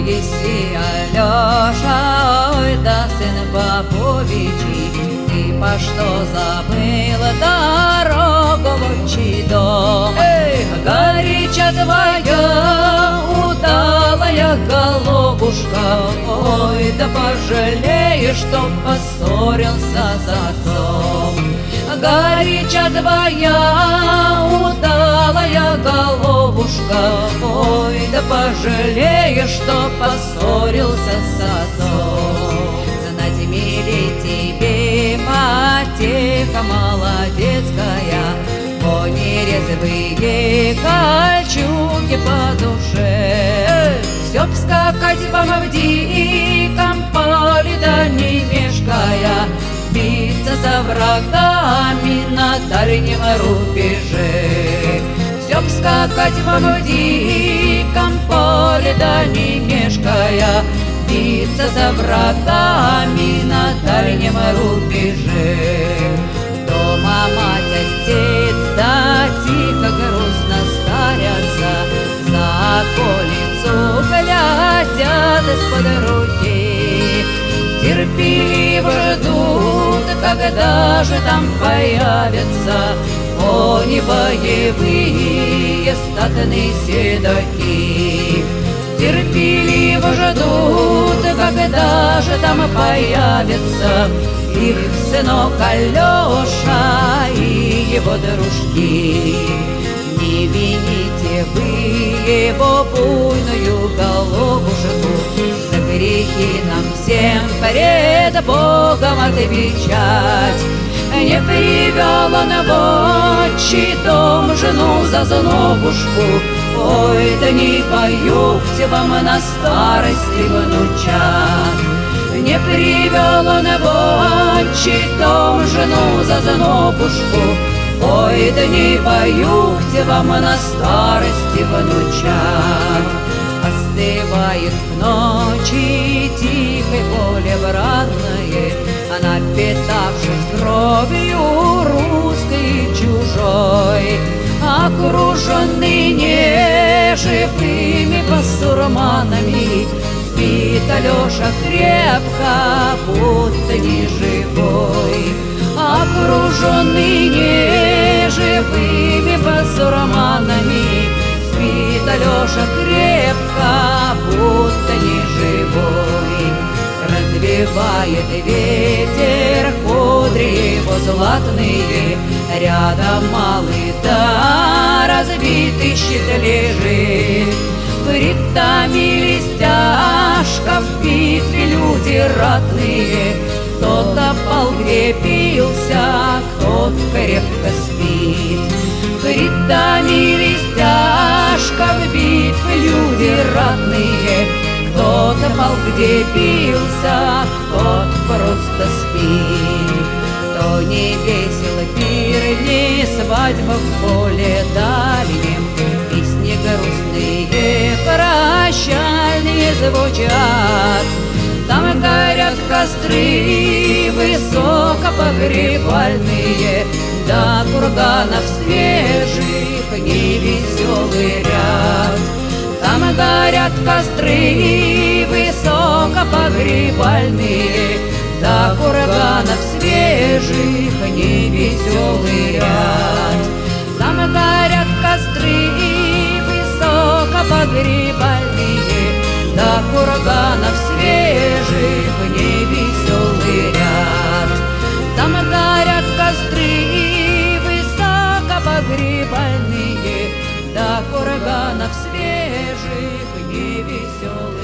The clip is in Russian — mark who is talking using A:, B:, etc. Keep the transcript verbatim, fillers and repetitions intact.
A: еси, Алеша, ой, да сын Поповичи, ты по что забыла дорогу в отчий дом? Эй, горяча твоя удалая головушка, ой, да пожалеешь, что поссорился с отцом. Горяча твоя удалая головушка, ой, да пожалеешь, что поссорился с отцом. Знать, милей тебе потеха молодецкая, кони резвые, кольчуги по душе. Все б скакать вам в диком поле, да не мешкая, биться за врагами на дальнем рубеже. Все б скакать вам в диком поле, да не мешкая, биться за врагами на дальнем рубеже. Дома мать, отец, да тихо грустно старятся, за околицу глядят из-под руки. Терпеливо ждут, когда же там появятся кони боевые, статные седоки. Терпеливо ждут, когда же там появятся их сынок Алеша и его дружки. Не вините вы его буйную головушку, за грехи нам всем пред Богом отвечать. Не привел он в отчий дом жену за знобушку, ой, да не поюхте вам на старости внучат. Не привел он в отчий дом жену за знобушку, ой, да не поюхте вам на старости внучат. Остывает к ночи тихое поле бранное, она, питавшись кровью русской и чужой, окруженный неживыми басурманами, спит Алеша крепко, будто не живой. Окруженный неживыми басурманами, спит Алеша крепко, будто не живой. Развивает ветер кудри его золотные, рядом малый да разбитый щит лежит. Притомились тяжко в битве люди ратные, кто-то пал, где бился, кто-то крепко спит. Притомились тяжко в битве люди ратные, кто-то пал, где бился, кто-то просто спит. То не весел пир, не свадьба в поле дальнем, песни грустные, прощальные звучат. Там горят костры высоко погребальные, до курганов свежих невеселый ряд. Там горят костры высоко погребальные, до курганов свежих невеселый ряд. Там горят костры высоко погребальные, до курганов свежих невеселый ряд. Там горят костры высоко погребальные, до курганов свежих невеселый